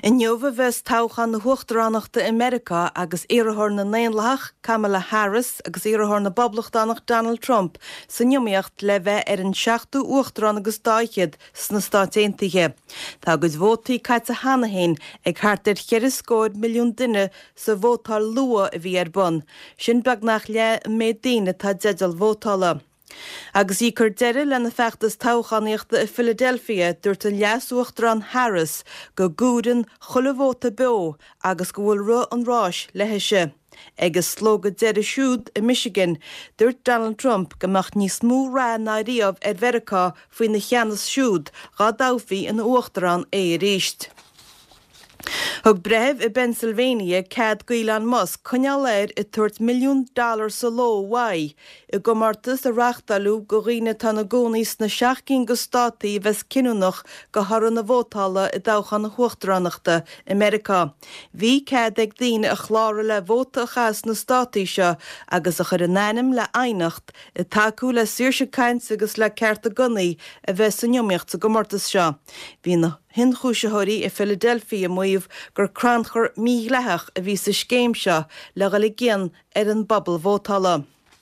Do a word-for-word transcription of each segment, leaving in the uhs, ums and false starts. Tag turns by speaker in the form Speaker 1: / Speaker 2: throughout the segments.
Speaker 1: In Nova ves tauchan na Hochtránachta America agus éarthóir na Néanlach Kamala Harris agus éarthóir na Boblachtanach Donald Trump sa nniumaíocht le bheith ar an seachtú uachtarán agus dáichead sna Stáit Aontaithe. Tá agus vótaí caite Hanahéin ag chartar cheirris scóid milliún duine sa vótáil lua a bhí ar bun. Sin beag nach le mé daine tá deadal vótála. Agus í chur deire lena feachtas táchaníochta i Philadelphia dúirt an leasúachtarán Harris go gúdan chulavóta beo agus go bhfuil ru an ráis leithéise. Agus slóga deire siúd i Michigan dúirt Donald Trump go mbeadh níos mó rá ná riamh ar Mheiriceá faoin na cheannas siúd gá dámhí an uachtarán é a ríist. Thug breh i Pennsylvania cad go Elon Musk coinneáil air i tuairt milliún dollar sa ló wai i go martas a reachtalú go riine tá na gcónaí na seachcin go státaí bheits cinúnach go haran na vótála i dáchan na Hochtránachta America. Bhí cad ag daoine a chlára le vóta a chas na státaí seo agus a chur an ainm le ainacht i takeú le saoirse caint agus le ceart a gunaí a bheits sa nniumaíocht sa go martas seo. Bhí na hin chúiseóirí i Philadelphia muomh gur cranchar míleach a bhí sa scéim seo le go le géan ar an bobbal vótála.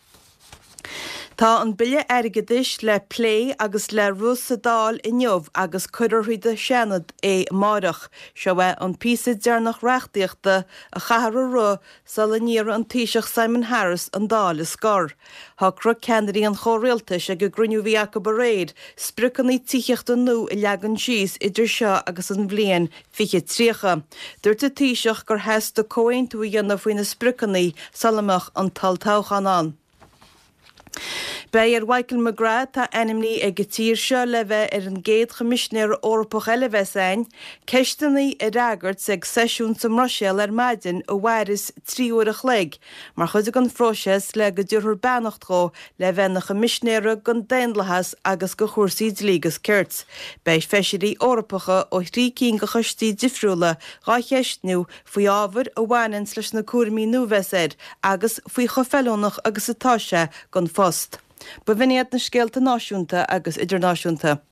Speaker 1: Tá an bille airgeadis le plé agus le rús sa dáil i neamh agus cuidirhuide seanad é marach, seo bheith an písa dearnach reachtaíochta a chahar ru sa le níor an taoiseach Simon Harris an dáil is scór. Tá cru ceanirí an chóréaltais ag go gruniú bhí acu baréid, sprúcannaí tíochta nó i leagan síos idir seo agus an bblion fiche tríocha. Dúirt a taoiseach gur heasta cóhaintú dhéanamh faoin na sprúcannaí salamach an tal táchan an. Bei ar Michael McGrath tá enimní ag go tír seo le bheith ar an géad chomisisinéir Eorpach eile bheitsáin, ceisteannaí i ragart ag seisiún sa Roiséal ar maidin ó bhhairis tríúir a chléig, mar chuide an phróiseas le go dúrthar beannachtá le bheith na chomisisinéire gan daonlathas agus go chósaí dlígus ceart. Bei feisiirí Eorpacha ó thrí cín go chustí difriúla gá cheistnú faoi ábhar ó bhhaininn leis na cuairmí nuhhesaid agus faoi chofellónach agus atáise gan fost. Ba bhíoniad na scéalta náisiúnta agus idirnáisiúnta.